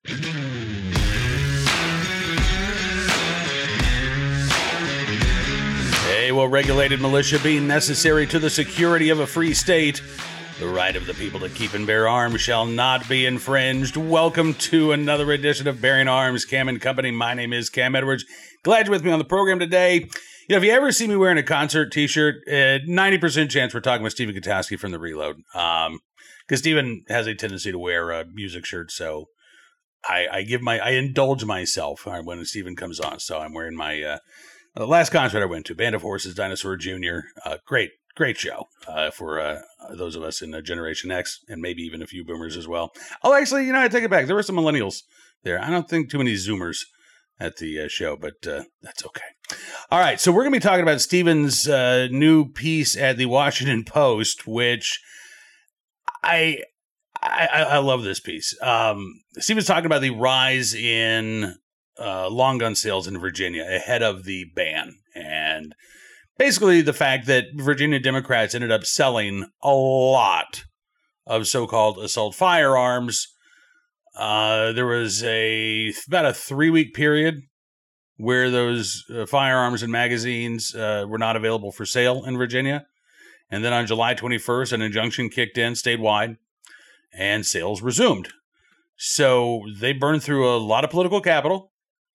A well-regulated militia being necessary to the security of a free state, the right of the people to keep and bear arms shall not be infringed. Welcome to another edition of Bearing Arms, Cam and Company. My name is Cam Edwards. Glad you're with me on the program today. You know, if you ever see me wearing a concert t-shirt, 90% chance we're talking with Stephen Gutowski from The Reload. Because Stephen has a tendency to wear music shirts, so I indulge myself when Stephen comes on. So I'm wearing my the last concert I went to, Band of Horses, Dinosaur Jr. Great show for those of us in Generation X, and maybe even a few boomers as well. Oh, actually, I take it back. There were some millennials there. I don't think too many Zoomers at the show, but that's okay. All right, so we're going to be talking about Stephen's new piece at the Washington Post, which I love this piece. Stephen's talking about the rise in long gun sales in Virginia ahead of the ban, and basically the fact that Virginia Democrats ended up selling a lot of so-called assault firearms. There was about a 3-week period where those firearms and magazines were not available for sale in Virginia. And then on July 21st, an injunction kicked in statewide and sales resumed. So they burned through a lot of political capital.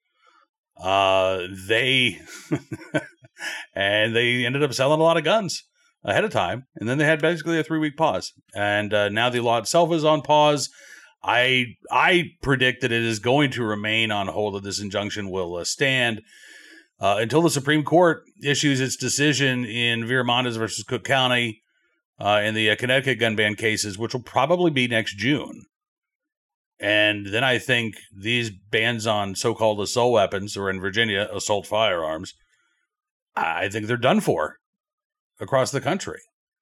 They ended up selling a lot of guns ahead of time. And then they had basically a 3-week pause. And now the law itself is on pause. I predict that it is going to remain on hold, that this injunction will stand until the Supreme Court issues its decision in Viramontes versus Cook County and the Connecticut gun ban cases, which will probably be next June. And then I think these bans on so-called assault weapons, or in Virginia, assault firearms, I think they're done for across the country.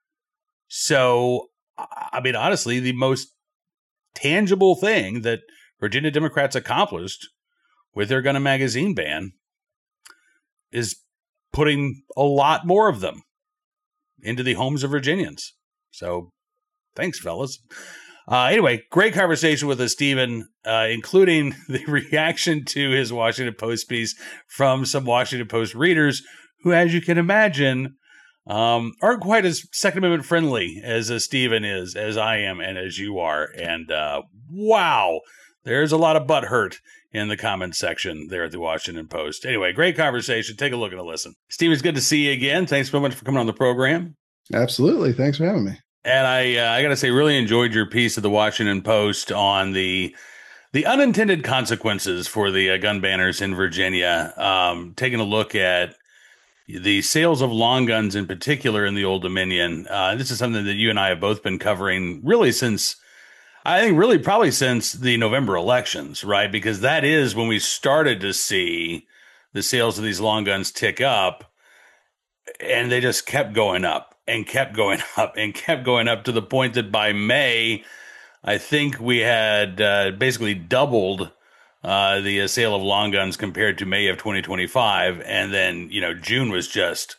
So, I mean, honestly, the most tangible thing that Virginia Democrats accomplished with their gun and magazine ban is putting a lot more of them into the homes of Virginians. So thanks, fellas. Anyway, great conversation with Stephen, including the reaction to his Washington Post piece from some Washington Post readers who, as you can imagine, aren't quite as Second Amendment friendly as Stephen is, as I am, and as you are. And wow, there's a lot of butt hurt in the comments section there at the Washington Post. Anyway, great conversation. Take a look and a listen. Stephen, it's good to see you again. Thanks so much for coming on the program. Absolutely. Thanks for having me. And I got to say, really enjoyed your piece of the Washington Post on the unintended consequences for the gun banners in Virginia. Taking a look at the sales of long guns in particular in the Old Dominion. This is something that you and I have both been covering really since, I think really probably since the November elections, right? Because that is when we started to see the sales of these long guns tick up, and they just kept going up and kept going up and kept going up to the point that by May, I think we had basically doubled the sale of long guns compared to May of 2025. And then, June was just,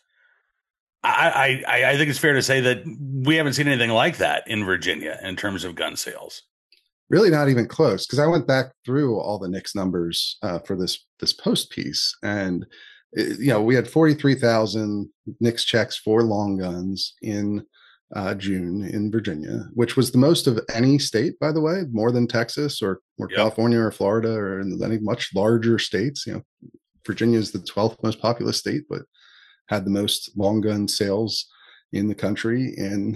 I think it's fair to say that we haven't seen anything like that in Virginia in terms of gun sales. Really not even close. Because I went back through all the NICS numbers for this Post piece, and we had 43,000 NICS checks for long guns in June in Virginia, which was the most of any state, by the way, more than Texas or California or Florida or in any much larger states. Virginia is the 12th most populous state, but had the most long gun sales in the country in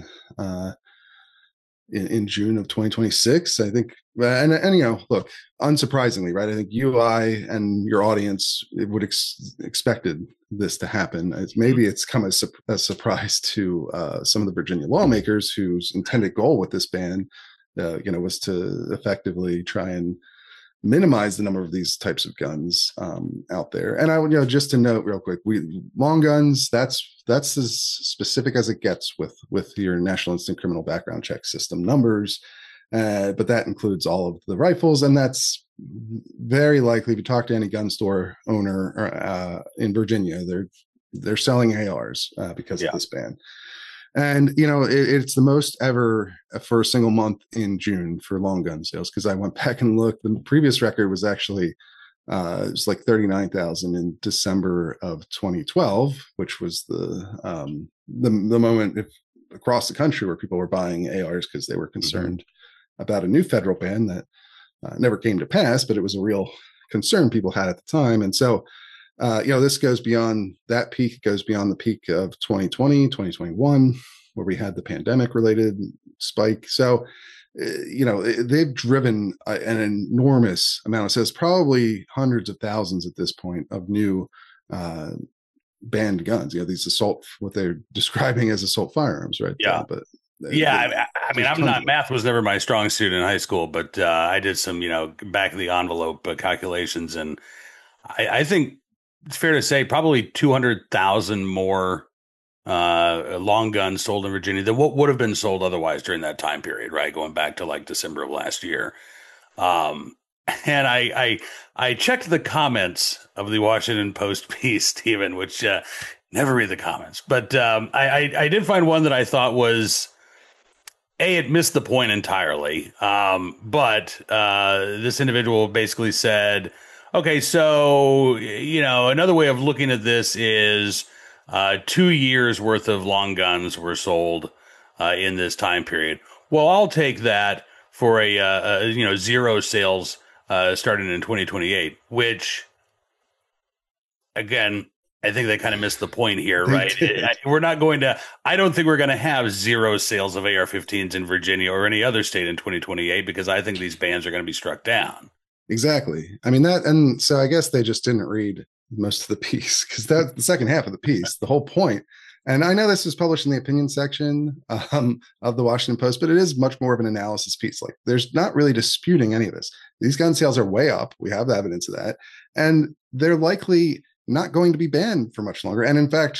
June of 2026, I think. And look, unsurprisingly, right? I think you, I, and your audience would expected this to happen. It's come as a surprise to some of the Virginia lawmakers whose intended goal with this ban, was to effectively try and minimize the number of these types of guns out there. And I would, just to note real quick, long guns, that's as specific as it gets with your National Instant Criminal Background Check System numbers. But that includes all of the rifles, and that's very likely, if you talk to any gun store owner in Virginia, they're selling ARs because of this ban. And it's the most ever for a single month in June for long gun sales, because I went back and looked. The previous record was actually it was like 39,000 in December of 2012, which was the moment across the country where people were buying ARs because they were concerned about a new federal ban that never came to pass, but it was a real concern people had at the time. And so this goes beyond that peak. It goes beyond the peak of 2020, 2021, where we had the pandemic related spike. So, they've driven an enormous amount of sales, probably hundreds of thousands at this point of new banned guns. These what they're describing as assault firearms, right? Yeah. I mean, math was never my strong suit in high school, but I did some, back of the envelope calculations. And I think it's fair to say probably 200,000 more long guns sold in Virginia than what would have been sold otherwise during that time period, right? Going back to like December of last year. And I checked the comments of the Washington Post piece, Stephen, which never read the comments, but I did find one that I thought was, it missed the point entirely. But this individual basically said, okay, so, another way of looking at this is 2 years worth of long guns were sold in this time period. Well, I'll take that for a zero sales starting in 2028, which, again, I think they kind of missed the point here, right? I don't think we're going to have zero sales of AR-15s in Virginia or any other state in 2028, because I think these bans are going to be struck down. Exactly. I mean, and so I guess they just didn't read most of the piece, because that's the second half of the piece, the whole point. And I know this was published in the opinion section of the Washington Post, but it is much more of an analysis piece. Like, there's not really disputing any of this. These gun sales are way up. We have the evidence of that. And they're likely not going to be banned for much longer. And in fact,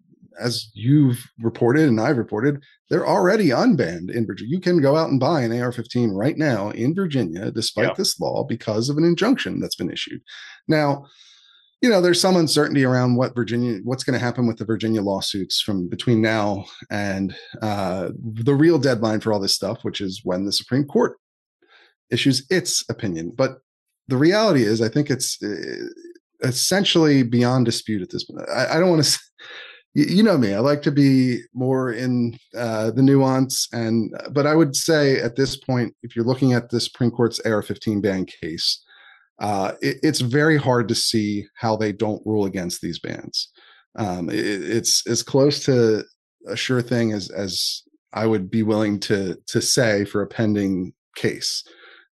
as you've reported and I've reported, they're already unbanned in Virginia. You can go out and buy an AR-15 right now in Virginia, despite this law, because of an injunction that's been issued. Now, there's some uncertainty around what's going to happen with the Virginia lawsuits from between now and the real deadline for all this stuff, which is when the Supreme Court issues its opinion. But the reality is, I think it's essentially beyond dispute at this point. I don't want to, me, I like to be more in the nuance, but I would say at this point, if you're looking at the Supreme Court's AR-15 ban case, it's very hard to see how they don't rule against these bans. It's as close to a sure thing as I would be willing to say for a pending case.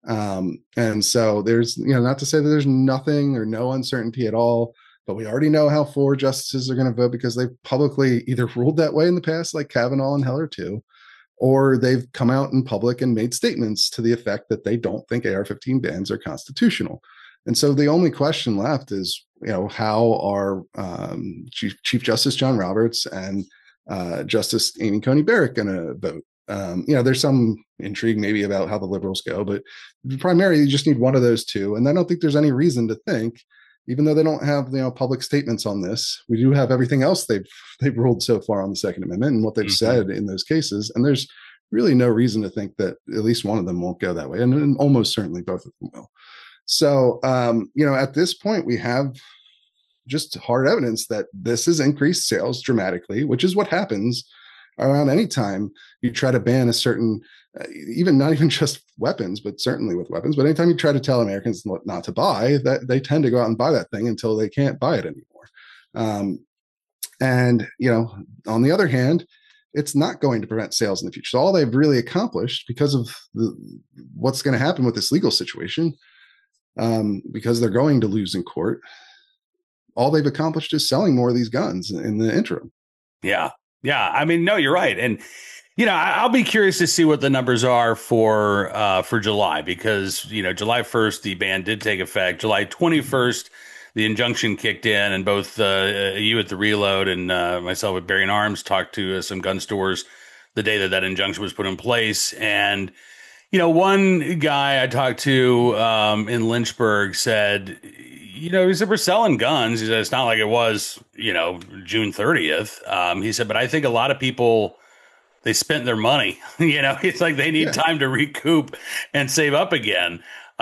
And so there's, not to say that there's nothing or no uncertainty at all, but we already know how 4 justices are going to vote, because they've publicly either ruled that way in the past, like Kavanaugh and Heller too, or they've come out in public and made statements to the effect that they don't think AR-15 bans are constitutional. And so the only question left is, how are Chief Justice John Roberts and Justice Amy Coney Barrett going to vote? There's some intrigue maybe about how the liberals go, but primarily you just need one of those two. And I don't think there's any reason to think, even though they don't have public statements on this, we do have everything else they've ruled so far on the Second Amendment and what they've said in those cases. And there's really no reason to think that at least one of them won't go that way, and almost certainly both of them will. So, at this point, we have just hard evidence that this has increased sales dramatically, which is what happens around any time you try to ban a certain, not even just weapons, but certainly with weapons. But anytime you try to tell Americans not to buy, that they tend to go out and buy that thing until they can't buy it anymore. And on the other hand, it's not going to prevent sales in the future. So all they've really accomplished, because of what's going to happen with this legal situation, because they're going to lose in court, all they've accomplished is selling more of these guns in the interim. Yeah. I mean, no, you're right. And, I'll be curious to see what the numbers are for July, because, July 1st, the ban did take effect. July 21st, the injunction kicked in, and both you at the Reload and myself at Bearing Arms talked to some gun stores the day that injunction was put in place. And, one guy I talked to in Lynchburg said, he said, we're selling guns. He said, it's not like it was, June 30th. He said, but I think a lot of people they spent their money. It's like they need Yeah. time to recoup and save up again.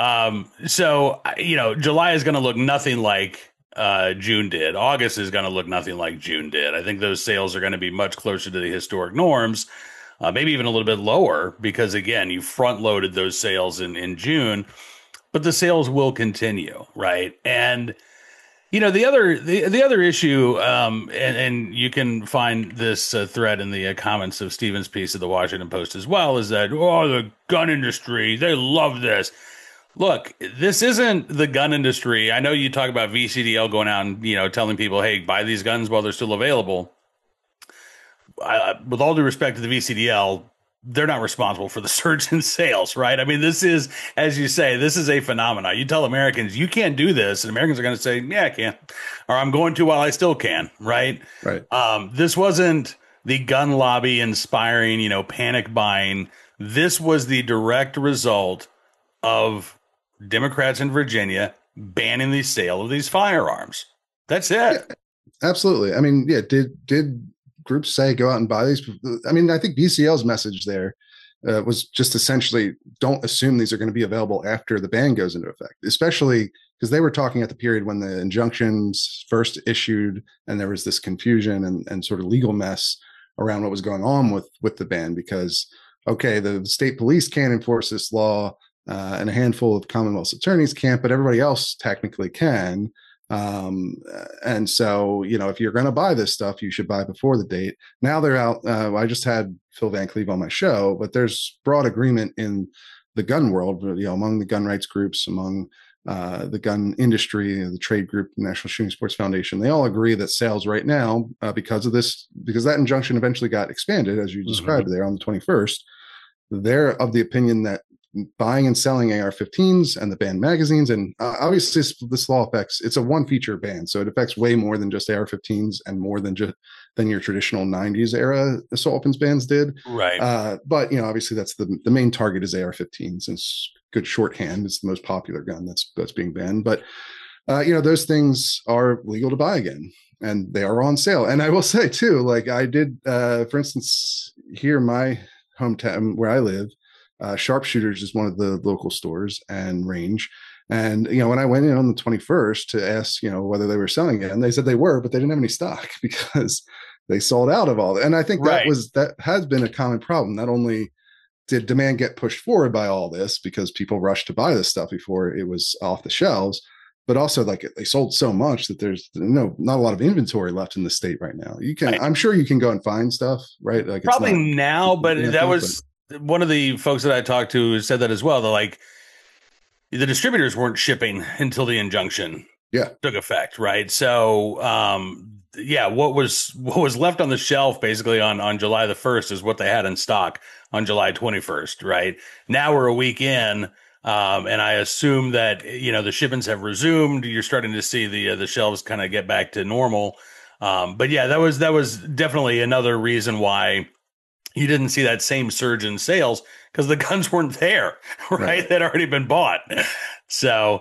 So July is going to look nothing like June did. August is going to look nothing like June did. I think those sales are going to be much closer to the historic norms, maybe even a little bit lower, because again, you front loaded those sales in June, but the sales will continue, right? And the other issue, and you can find this thread in the comments of Stephen's piece of the Washington Post as well, is that, the gun industry, they love this. Look, this isn't the gun industry. I know you talk about VCDL going out and, telling people, hey, buy these guns while they're still available. With all due respect to the VCDL, they're not responsible for the surge in sales, right? I mean, this is, as you say, this is a phenomenon. You tell Americans you can't do this, and Americans are going to say, yeah, I can, or I'm going to while I still can, right? Right. This wasn't the gun lobby inspiring, panic buying. This was the direct result of Democrats in Virginia banning the sale of these firearms. That's it. Yeah, absolutely. I mean, yeah, did groups say go out and buy these? I mean, I think VCL's message there was just essentially don't assume these are going to be available after the ban goes into effect, especially because they were talking at the period when the injunctions first issued and there was this confusion and sort of legal mess around what was going on with the ban, because, okay, the state police can't enforce this law and a handful of Commonwealth attorneys can't, but everybody else technically can. And so, if you're going to buy this stuff, you should buy before the date. Now they're out. I just had Phil Van Cleve on my show, but there's broad agreement in the gun world, among the gun rights groups, among the gun industry, the trade group, National Shooting Sports Foundation. They all agree that sales right now, because that injunction eventually got expanded, as you described there on the 21st, they're of the opinion that buying and selling AR-15s and the banned magazines, and obviously this law affects, it's a one feature ban, so it affects way more than just AR-15s and more than your traditional 90s era assault weapons bans did. Right. But obviously that's the main target is AR-15s, and it's good shorthand. It's the most popular gun that's being banned. But those things are legal to buy again, and they are on sale. And I will say too, like I did, for instance, here in my hometown where I live, Sharpshooters is one of the local stores and range. And, when I went in on the 21st to ask, whether they were selling it, and they said they were, but they didn't have any stock because they sold out of all that. And I think that has been a common problem. Not only did demand get pushed forward by all this because people rushed to buy this stuff before it was off the shelves, but also like they sold so much that there's not a lot of inventory left in the state right now. I'm sure you can go and find stuff, right? Like probably now, but that was one of the folks that I talked to said that as well. They're like, the distributors weren't shipping until the injunction took effect, right? So, what was left on the shelf basically on July the 1st is what they had in stock on July 21st, right? Now we're a week in, and I assume that the shipments have resumed. You're starting to see the shelves kind of get back to normal. But yeah, that was definitely another reason why you didn't see that same surge in sales, because the guns weren't there, right? They'd already been bought. So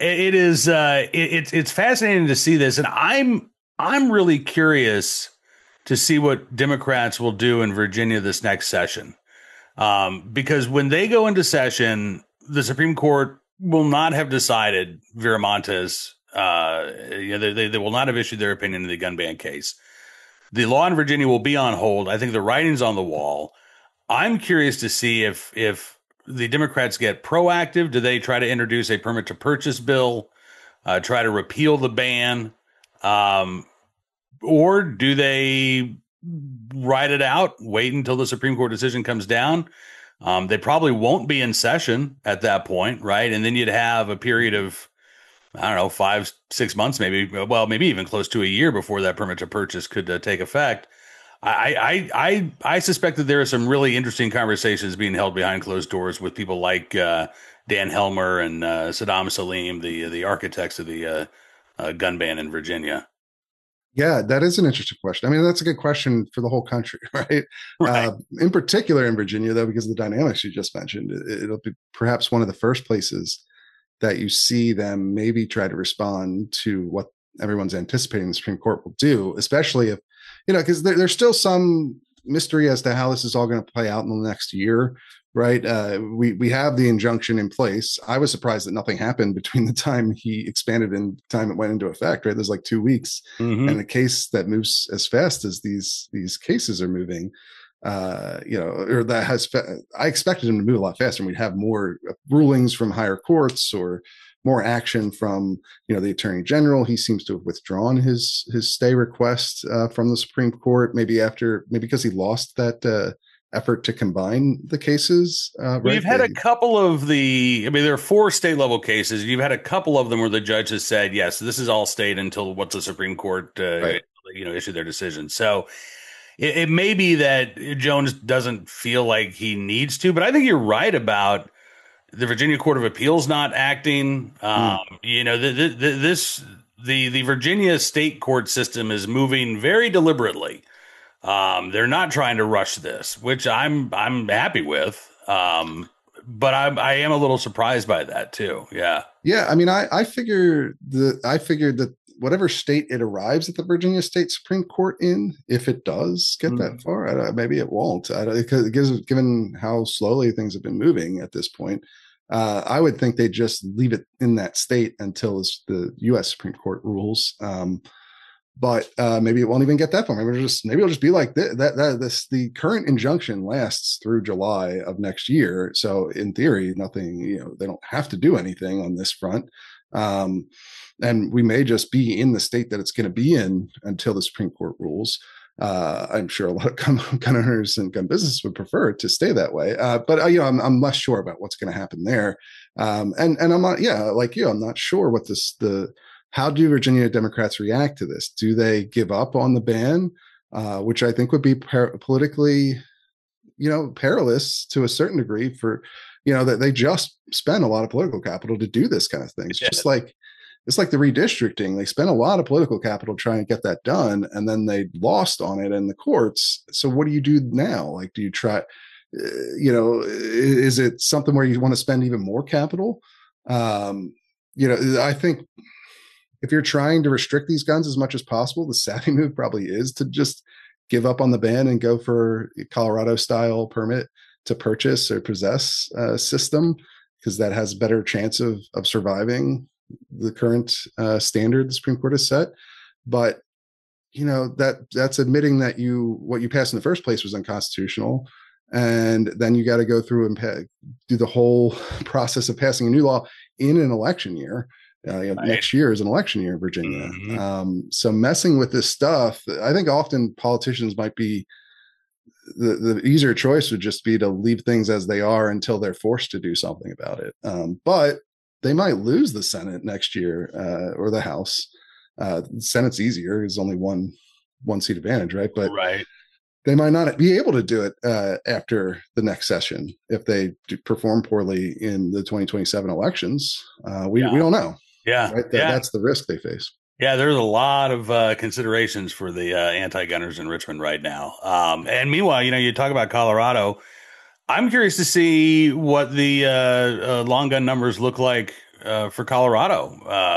it's fascinating to see this, and I'm really curious to see what Democrats will do in Virginia this next session, because when they go into session, the Supreme Court will not have decided Viramontes. They will not have issued their opinion in the gun ban case. The law in Virginia will be on hold. I think the writing's on the wall. I'm curious to see if the Democrats get proactive. Do they try to introduce a permit to purchase bill, try to repeal the ban, or do they ride it out, wait until the Supreme Court decision comes down? They probably won't be in session at that point, right? And then you'd have a period of, I don't know, 5-6 months, maybe even close to a year before that permit to purchase could take effect. I suspect that there are some really interesting conversations being held behind closed doors with people like Dan Helmer and Saddam Salim, the architects of the gun ban in Virginia. Yeah, that is an interesting question. I mean, that's a good question for the whole country, right? In particular in Virginia, though, because of the dynamics you just mentioned, it'll be perhaps one of the first places that you see them maybe try to respond to what everyone's anticipating the Supreme Court will do, especially if, because there's still some mystery as to how this is all going to play out in the next year, right? We have the injunction in place. I was surprised that nothing happened between the time he expanded and the time it went into effect, right? There's like 2 weeks. And a case that moves as fast as these cases are moving, or that has, I expected him to move a lot faster, and we'd have more rulings from higher courts or more action from, the attorney general. He seems to have withdrawn his stay request from the Supreme Court, maybe because he lost that effort to combine the cases. We've had a couple of there are 4 state level cases. You've had a couple of them where the judge has said, yes, this is all state until what the Supreme Court, issued their decision. So it may be that Jones doesn't feel like he needs to, but I think you're right about the Virginia Court of Appeals not acting. The Virginia state court system is moving very deliberately. They're not trying to rush this, which I'm happy with. But I am a little surprised by that too. Yeah. Yeah. I mean, I figured that whatever state it arrives at the Virginia State Supreme Court in, if it does get that far, maybe it won't. Because given how slowly things have been moving at this point, I would think they just leave it in that state until the U.S. Supreme Court rules. But maybe it won't even get that far. Maybe it'll just be like the current injunction lasts through July of next year. So in theory, nothing, they don't have to do anything on this front. And we may just be in the state that it's going to be in until the Supreme Court rules. I'm sure a lot of gun owners and gun businesses would prefer it to stay that way. But I'm less sure about what's going to happen there. And I'm not, like you, I'm not sure what how do Virginia Democrats react to this? Do they give up on the ban, which I think would be politically, perilous to a certain degree for, that they just spend a lot of political capital to do this kind of thing. It's like the redistricting. They spent a lot of political capital trying to get that done, and then they lost on it in the courts. So what do you do now? Like, do you try, is it something where you want to spend even more capital? I think if you're trying to restrict these guns as much as possible, the savvy move probably is to just give up on the ban and go for a Colorado style permit to purchase or possess system, because that has a better chance of surviving the current standard the Supreme Court has set. But that's admitting that what you passed in the first place was unconstitutional, and then you got to go through and do the whole process of passing a new law in an election year. Right. Next year is an election year in Virginia. So messing with this stuff, I think often politicians might be the easier choice would just be to leave things as they are until they're forced to do something about it. But they might lose the Senate next year or the House. The Senate's easier. There's only one seat advantage, right? But they might not be able to do it after the next session if they perform poorly in the 2027 elections. We don't know. Yeah. Right? That's the risk they face. Yeah, there's a lot of considerations for the anti-gunners in Richmond right now. And meanwhile, you talk about Colorado. I'm curious to see what the long gun numbers look like for Colorado.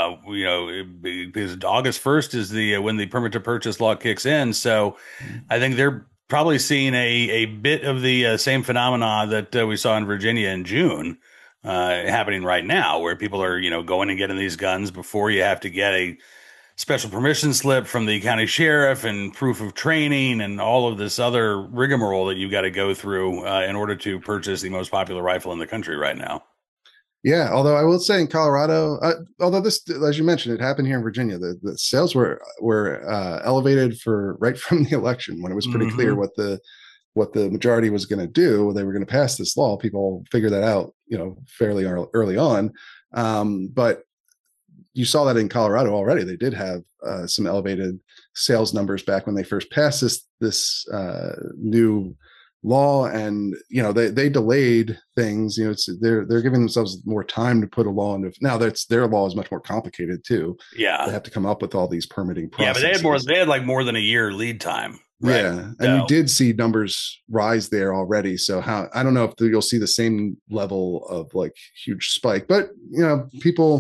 Because August 1st is when the permit to purchase law kicks in. So I think they're probably seeing a bit of the same phenomena that we saw in Virginia in June happening right now, where people are, going and getting these guns before you have to get a special permission slip from the county sheriff and proof of training and all of this other rigmarole that you've got to go through in order to purchase the most popular rifle in the country right now. Yeah, although I will say in Colorado, although this, as you mentioned, it happened here in Virginia, the sales were elevated right from the election, when it was pretty clear what the majority was going to do. They were going to pass this law. People figured that out, fairly early on. But you saw that in Colorado already. They did have some elevated sales numbers back when they first passed this new law, and they delayed things. They're giving themselves more time to put a law into. Now their law is much more complicated too. Yeah, they have to come up with all these permitting processes. Yeah, but they had more than a year lead time. Right? Yeah, and you did see numbers rise there already. So I don't know if you'll see the same level of huge spike, but people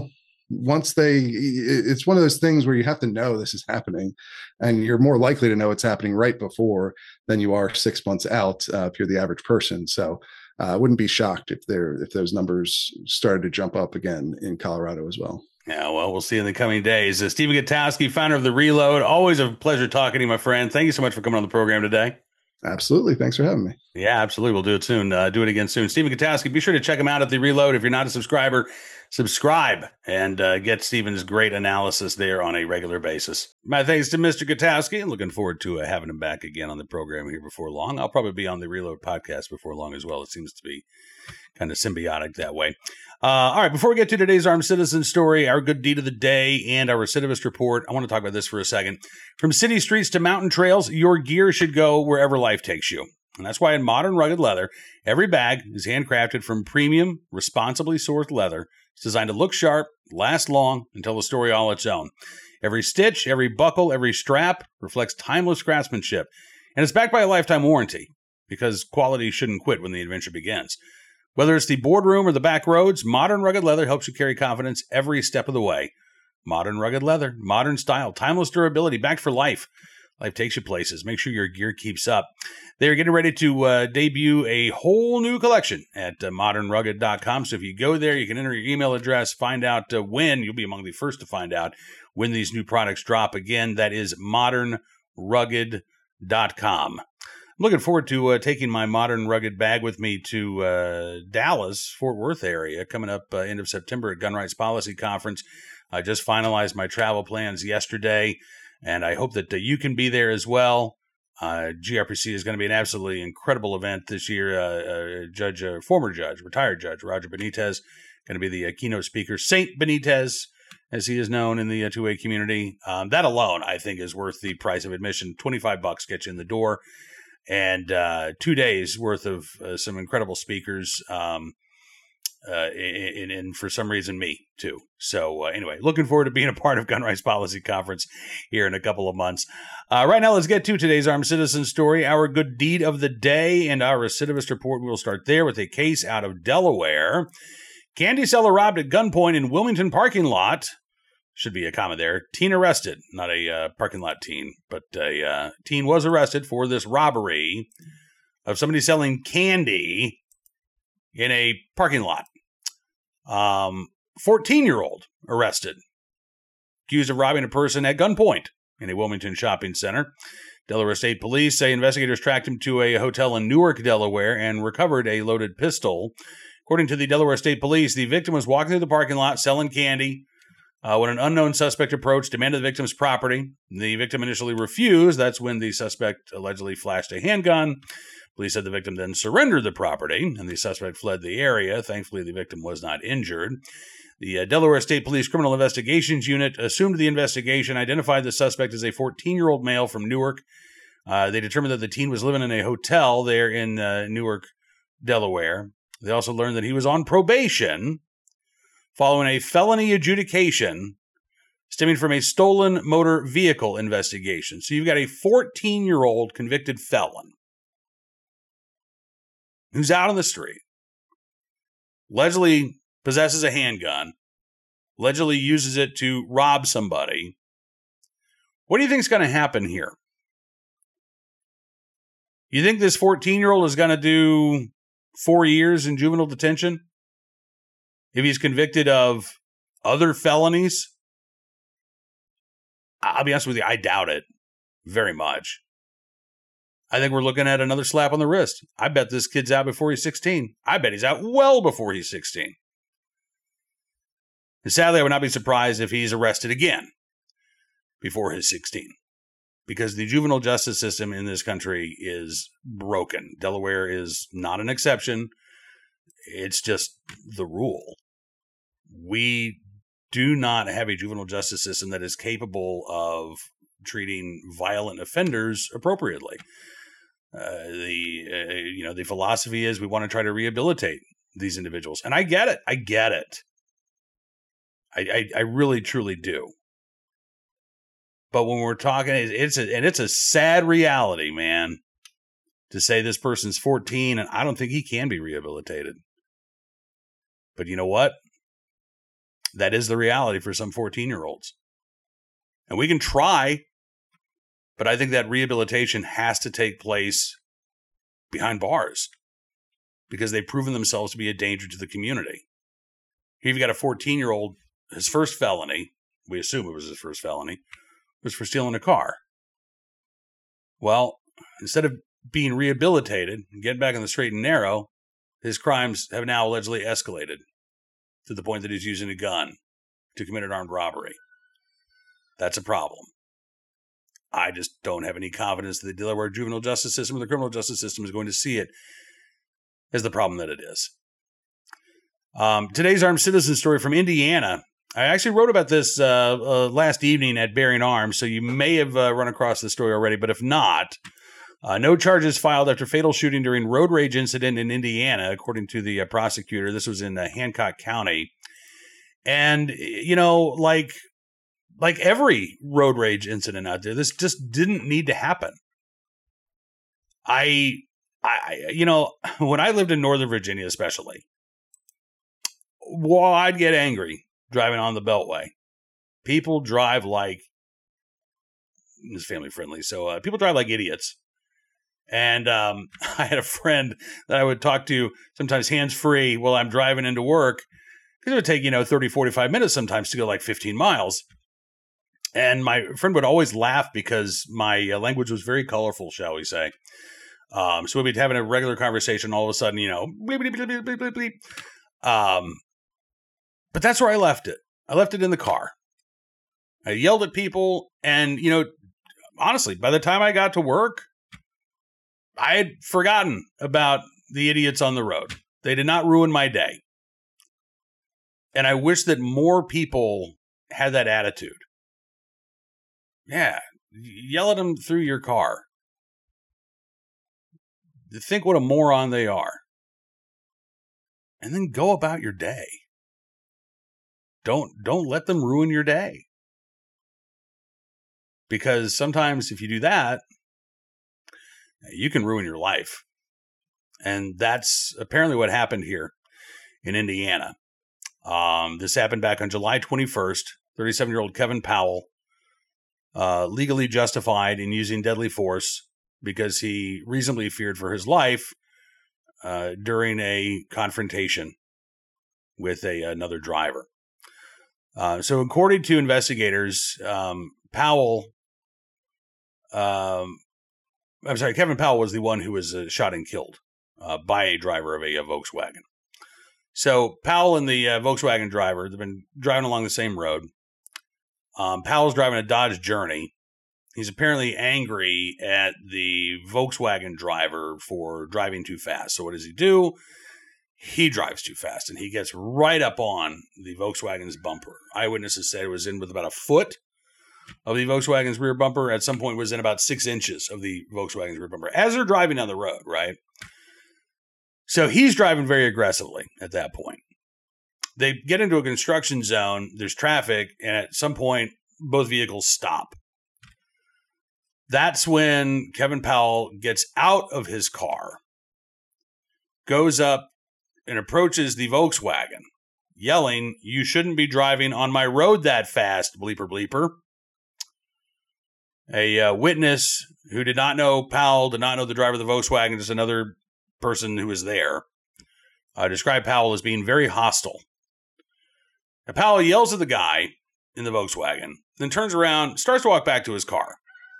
it's one of those things where you have to know this is happening, and you're more likely to know it's happening right before than you are 6 months out if you're the average person. So I wouldn't be shocked if those numbers started to jump up again in Colorado as well. Yeah, well, we'll see in the coming days. Stephen Gutowski, founder of The Reload. Always a pleasure talking to you, my friend. Thank you so much for coming on the program today. Absolutely. Thanks for having me. Yeah, absolutely. We'll do it soon. Do it again soon. Stephen Gutowski, be sure to check him out at The Reload. If you're not a subscriber, subscribe and get Stephen's great analysis there on a regular basis. My thanks to Mr. Gutowski, and looking forward to having him back again on the program here before long. I'll probably be on The Reload podcast before long as well. It seems to be kind of symbiotic that way. All right, before we get to today's Armed Citizen story, our good deed of the day, and our recidivist report, I want to talk about this for a second. From city streets to mountain trails, your gear should go wherever life takes you. And that's why in Modern Rugged Leather, every bag is handcrafted from premium, responsibly sourced leather. It's designed to look sharp, last long, and tell a story all its own. Every stitch, every buckle, every strap reflects timeless craftsmanship. And it's backed by a lifetime warranty, because quality shouldn't quit when the adventure begins. Whether it's the boardroom or the back roads, Modern Rugged Leather helps you carry confidence every step of the way. Modern Rugged Leather, modern style, timeless durability, backed for life. Life takes you places. Make sure your gear keeps up. They're getting ready to debut a whole new collection at modernrugged.com. So if you go there, you can enter your email address, find out when. You'll be among the first to find out when these new products drop. Again, that is modernrugged.com. I'm looking forward to taking my Modern Rugged bag with me to Dallas, Fort Worth area, coming up end of September at Gun Rights Policy Conference. I just finalized my travel plans yesterday, and I hope that you can be there as well. GRPC is going to be an absolutely incredible event this year. Former judge, retired judge, Roger Benitez, going to be the keynote speaker. Saint Benitez, as he is known in the 2A community. That alone, I think, is worth the price of admission. $25 gets you in the door. And 2 days worth of some incredible speakers, and for some reason, me too. So anyway, looking forward to being a part of Gun Rights Policy Conference here in a couple of months. Right now, let's get to today's Armed Citizen story, our good deed of the day, and our recidivist report. We'll start there with a case out of Delaware. Candy seller robbed at gunpoint in Wilmington parking lot. Should be a comma there. Teen arrested. Not a parking lot teen, but a teen was arrested for this robbery of somebody selling candy in a parking lot. 14-year-old arrested. Accused of robbing a person at gunpoint in a Wilmington shopping center. Delaware State Police say investigators tracked him to a hotel in Newark, Delaware, and recovered a loaded pistol. According to the Delaware State Police, the victim was walking through the parking lot selling candy when an unknown suspect approached, demanded the victim's property. The victim initially refused. That's when the suspect allegedly flashed a handgun. Police said the victim then surrendered the property, and the suspect fled the area. Thankfully, the victim was not injured. The Delaware State Police Criminal Investigations Unit assumed the investigation, identified the suspect as a 14-year-old male from Newark. They determined that the teen was living in a hotel there in Newark, Delaware. They also learned that he was on probation following a felony adjudication stemming from a stolen motor vehicle investigation. So you've got a 14-year-old convicted felon who's out on the street, allegedly possesses a handgun, allegedly uses it to rob somebody. What do you think is going to happen here? You think this 14-year-old is going to do 4 years in juvenile detention if he's convicted of other felonies? I'll be honest with you, I doubt it very much. I think we're looking at another slap on the wrist. I bet this kid's out before he's 16. I bet he's out well before he's 16. And sadly, I would not be surprised if he's arrested again before he's 16. Because the juvenile justice system in this country is broken. Delaware is not an exception. It's just the rule. We do not have a juvenile justice system that is capable of treating violent offenders appropriately. The philosophy is we want to try to rehabilitate these individuals. And I get it. I really, truly do. But when we're talking, it's a sad reality, man, to say this person's 14, and I don't think he can be rehabilitated. But you know what? That is the reality for some 14-year-olds. And we can try, but I think that rehabilitation has to take place behind bars because they've proven themselves to be a danger to the community. Here you've got a 14-year-old, his first felony, we assume it was his first felony, was for stealing a car. Well, instead of being rehabilitated and getting back on the straight and narrow, his crimes have now allegedly escalated to the point that he's using a gun to commit an armed robbery. That's a problem. I just don't have any confidence that the Delaware juvenile justice system or the criminal justice system is going to see it as the problem that it is. Today's armed citizen story from Indiana. I actually wrote about this last evening at Bearing Arms, so you may have run across this story already, but if not, no charges filed after fatal shooting during road rage incident in Indiana, according to the prosecutor. This was in Hancock County. And, you know, like every road rage incident out there, this just didn't need to happen. You know, when I lived in Northern Virginia, especially, well, I'd get angry driving on the Beltway. People drive like, it's family friendly, so people drive like idiots. And I had a friend that I would talk to sometimes hands-free while I'm driving into work, because it would take, 30, 45 minutes sometimes to go like 15 miles. And my friend would always laugh because my language was very colorful, shall we say. So we'd be having a regular conversation, all of a sudden, bleep, bleep, bleep, bleep, bleep, bleep. But that's where I left it. I left it in the car. I yelled at people, and, honestly, by the time I got to work, I had forgotten about the idiots on the road. They did not ruin my day. And I wish that more people had that attitude. Yeah, yell at them through your car. Think what a moron they are. And then go about your day. Don't let them ruin your day. Because sometimes if you do that, you can ruin your life. And that's apparently what happened here in Indiana. This happened back on July 21st. 37-year-old Kevin Powell, legally justified in using deadly force because he reasonably feared for his life during a confrontation with another driver. So according to investigators, Kevin Powell was the one who was shot and killed by a driver of a Volkswagen. So Powell and the Volkswagen driver, they've been driving along the same road. Powell's driving a Dodge Journey. He's apparently angry at the Volkswagen driver for driving too fast. So what does he do? He drives too fast, and he gets right up on the Volkswagen's bumper. Eyewitnesses said it was in with about a foot of the Volkswagen's rear bumper. At some point, it was in about 6 inches of the Volkswagen's rear bumper as they're driving down the road, right? So he's driving very aggressively at that point. They get into a construction zone. There's traffic, and at some point, both vehicles stop. That's when Kevin Powell gets out of his car, goes up, and approaches the Volkswagen, yelling, "You shouldn't be driving on my road that fast, bleeper bleeper." A witness who did not know Powell, did not know the driver of the Volkswagen, just another person who was there, described Powell as being very hostile. Now, Powell yells at the guy in the Volkswagen, then turns around, starts to walk back to his car.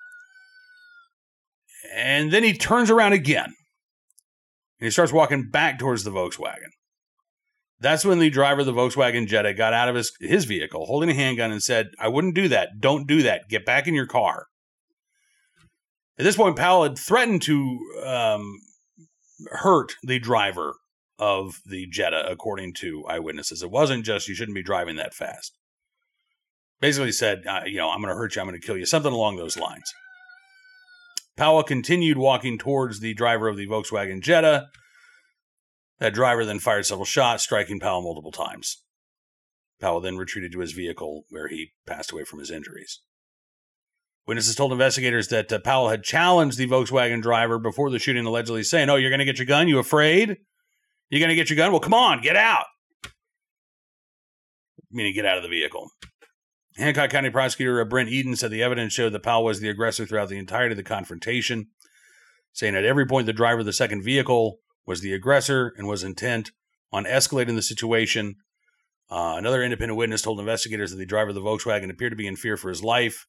And then he turns around again. And he starts walking back towards the Volkswagen. That's when the driver of the Volkswagen Jetta got out of his vehicle, holding a handgun, and said, "I wouldn't do that. Don't do that. Get back in your car." At this point, Powell had threatened to hurt the driver of the Jetta, according to eyewitnesses. It wasn't just, "You shouldn't be driving that fast." Basically said, "I'm going to hurt you. I'm going to kill you." Something along those lines. Powell continued walking towards the driver of the Volkswagen Jetta. That driver then fired several shots, striking Powell multiple times. Powell then retreated to his vehicle, where he passed away from his injuries. Witnesses told investigators that Powell had challenged the Volkswagen driver before the shooting, allegedly saying, "Oh, you're going to get your gun? You afraid? You're going to get your gun? Well, come on, get out." meaning get out of the vehicle. Hancock County Prosecutor Brent Eaton said the evidence showed that Powell was the aggressor throughout the entirety of the confrontation, saying at every point the driver of the second vehicle was the aggressor and was intent on escalating the situation. Another independent witness told investigators that the driver of the Volkswagen appeared to be in fear for his life.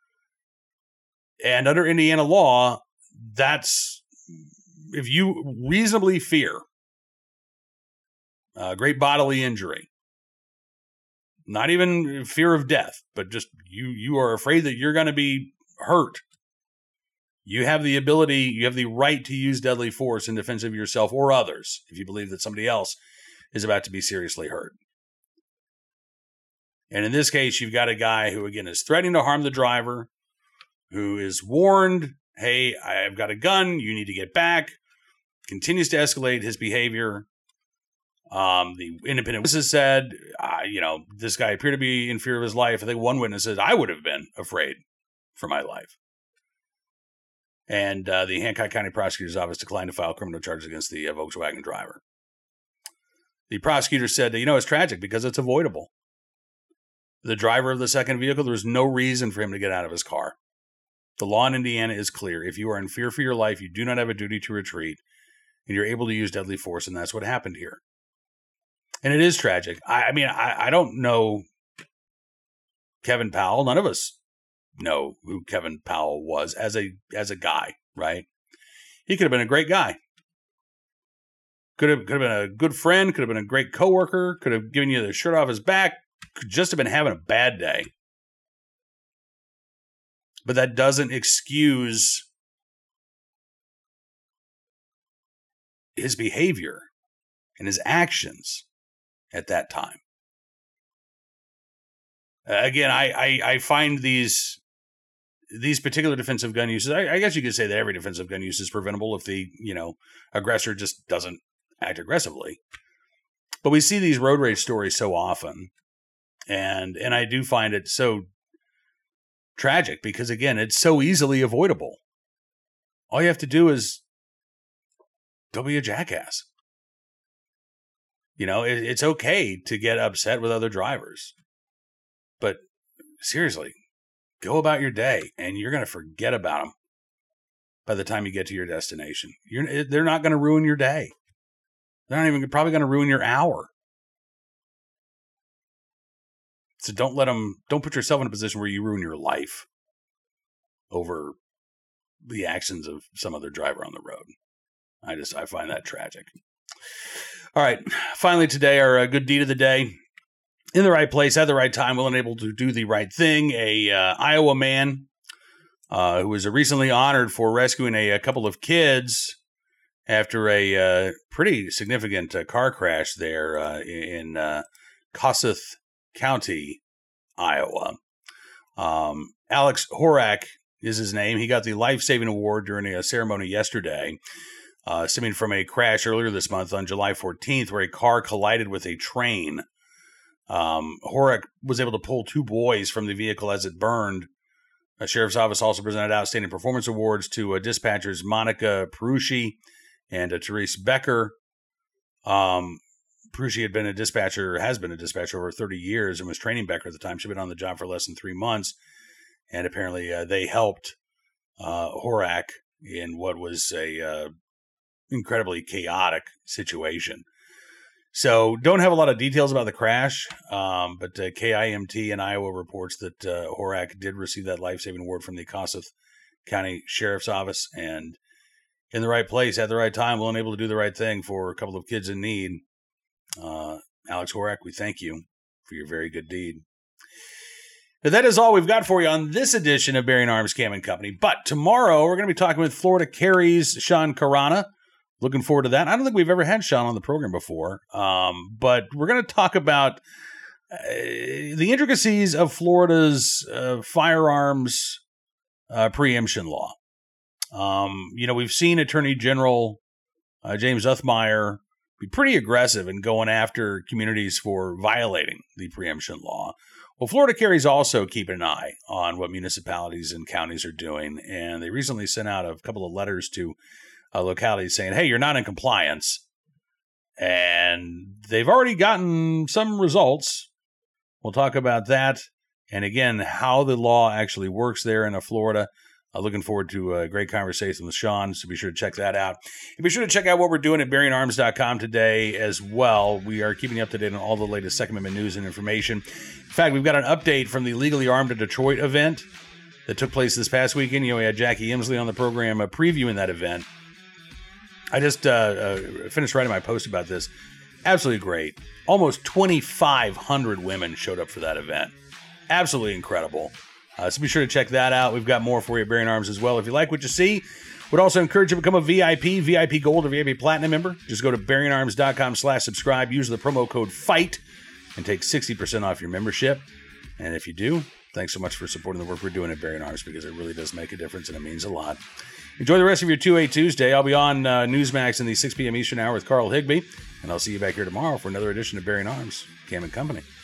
And under Indiana law, that's if you reasonably fear great bodily injury, not even fear of death, but just you are afraid that you're going to be hurt. You have the ability, you have the right to use deadly force in defense of yourself or others if you believe that somebody else is about to be seriously hurt. And in this case, you've got a guy who, again, is threatening to harm the driver, who is warned, hey, I've got a gun, you need to get back, continues to escalate his behavior. The independent witnesses said, this guy appeared to be in fear of his life. I think one witness said, I would have been afraid for my life. And the Hancock County Prosecutor's Office declined to file criminal charges against the Volkswagen driver. The prosecutor said, it's tragic because it's avoidable. The driver of the second vehicle, there's no reason for him to get out of his car. The law in Indiana is clear. If you are in fear for your life, you do not have a duty to retreat, and you're able to use deadly force, and that's what happened here. And it is tragic. I don't know Kevin Powell. None of us know who Kevin Powell was as a guy, right? He could have been a great guy. Could have been a good friend, could have been a great coworker, could have given you the shirt off his back, could just have been having a bad day. But that doesn't excuse his behavior and his actions at that time. Again, I find these particular defensive gun uses, I guess you could say that every defensive gun use is preventable if the, aggressor just doesn't act aggressively. But we see these road rage stories so often. And I do find it so tragic because, again, it's so easily avoidable. All you have to do is don't be a jackass. It's okay to get upset with other drivers. But seriously, go about your day and you're going to forget about them by the time you get to your destination. They're not going to ruin your day. They're not even probably going to ruin your hour. So don't put yourself in a position where you ruin your life over the actions of some other driver on the road. I find that tragic. All right. Finally today, our good deed of the day. In the right place at the right time, willing and able to do the right thing. A Iowa man who was recently honored for rescuing a couple of kids after a pretty significant car crash there in Kossuth County, Iowa. Alex Horak is his name. He got the life-saving award during a ceremony yesterday, stemming from a crash earlier this month on July 14th where a car collided with a train. Horak was able to pull two boys from the vehicle as it burned. The sheriff's office also presented outstanding performance awards to dispatchers Monica Perucci and Therese Becker. Perucci has been a dispatcher over 30 years and was training Becker at the time. She'd been on the job for less than 3 months. And apparently they helped Horak in what was a incredibly chaotic situation. So don't have a lot of details about the crash, but KIMT in Iowa reports that Horak did receive that life-saving award from the Kossuth County Sheriff's Office, and in the right place at the right time, willing and able to do the right thing for a couple of kids in need. Alex Horak, we thank you for your very good deed. Now, that is all we've got for you on this edition of Bearing Arms Cam & Company, but tomorrow we're going to be talking with Florida Carry's Sean Carana. Looking forward to that. I don't think we've ever had Sean on the program before, but we're going to talk about the intricacies of Florida's firearms preemption law. We've seen Attorney General James Uthmeier be pretty aggressive in going after communities for violating the preemption law. Well, Florida Carry's also keeping an eye on what municipalities and counties are doing, and they recently sent out a couple of letters to localities saying, hey, you're not in compliance. And they've already gotten some results. We'll talk about that. And again, how the law actually works there in Florida. Looking forward to a great conversation with Sean, so be sure to check that out. And be sure to check out what we're doing at BearingArms.com today as well. We are keeping you up to date on all the latest Second Amendment news and information. In fact, we've got an update from the Legally Armed to Detroit event that took place this past weekend. We had Jackie Imsley on the program previewing that event. I just finished writing my post about this. Absolutely great. Almost 2,500 women showed up for that event. Absolutely incredible. So be sure to check that out. We've got more for you at Bearing Arms as well. If you like what you see, would also encourage you to become a VIP Gold or VIP Platinum member. Just go to bearingarms.com/subscribe. Use the promo code FIGHT and take 60% off your membership. And if you do, thanks so much for supporting the work we're doing at Bearing Arms, because it really does make a difference and it means a lot. Enjoy the rest of your 2A Tuesday. I'll be on Newsmax in the 6 p.m. Eastern hour with Carl Higbee, and I'll see you back here tomorrow for another edition of Bearing Arms, Cam & Company.